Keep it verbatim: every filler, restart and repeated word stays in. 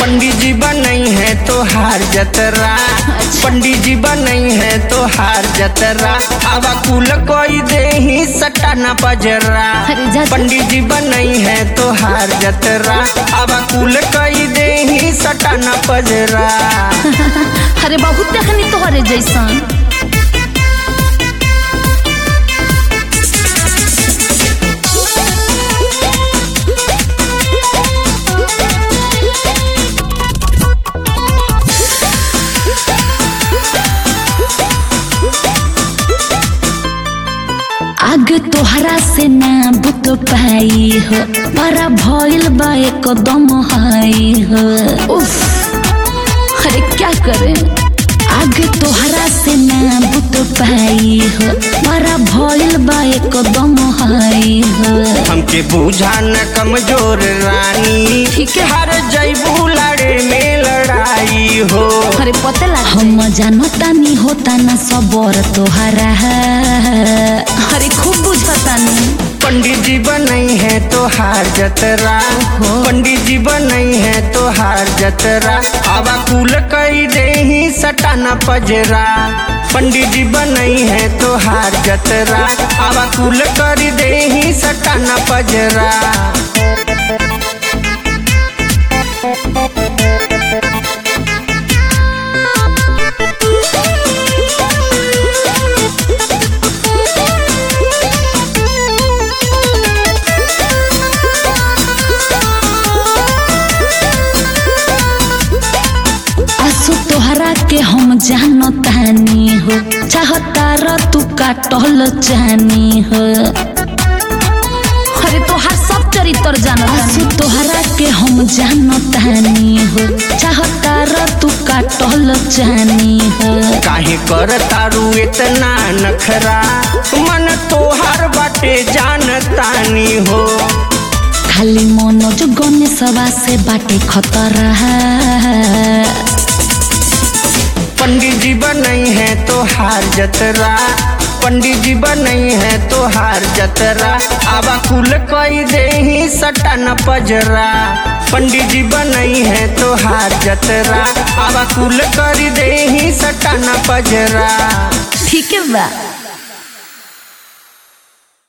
पंडित जी बनई है तो हार जतरा। पंडित जी बनई है तो हार जतरा। आवा कुल कोई दे ही सटा न पजरा। पंडित जी बनई है तो हार जतरा। आवा कुल कोई दे ही सटा न पजरा। अरे बहुत देखनी तोहरे जैसन। आगे तोहरा से ना बुत पाई हो, बड़ा भइल बा एकदम हाई हो। उफ, अरे क्या करे। आगे तोहरा से ना बुत पाई हो, बड़ा भइल बा एकदम हाई हो। हमके बुझा न कमजोर रानी, ठीक है। हर जैबू लड़े में लड़ाई हो। अरे पता लगा हम जानो तानी होता ना सबर तोहरा। अरे खूब बुझता नहीं। पंडित जी बनई है तो हार जतरा। पंडित जी बनई है तो हार जतरा। आवा कुल कई दे ही सटा न पजरा। पंडित जी बनई है तो हार जतरा। आवा कुल कर दे ही सटा न पजरा। तोहरा के हम जानो तानी हो, चाहता र तू काटल जानी हो। अरे तोहार सब चरित्र जानो तानी। तोहरा के हम जानो तानी हो, चाहता र तू काटल जानी हो। काहे कर तारू इतना नखरा, मन तोहार बाटे जानतानी हो। खाली मनोज गणेशवा से बाटे खतरा। पंडित जी बनई है तो हार जतरा। पंडित जी बनई है तो हार जतरा। आवा कुल कोई दे ही सटा न पजरा। पंडित जी बनई है तो हार जतरा। आवा कुल कर दे ही सटा न पजरा। ठीक है बा।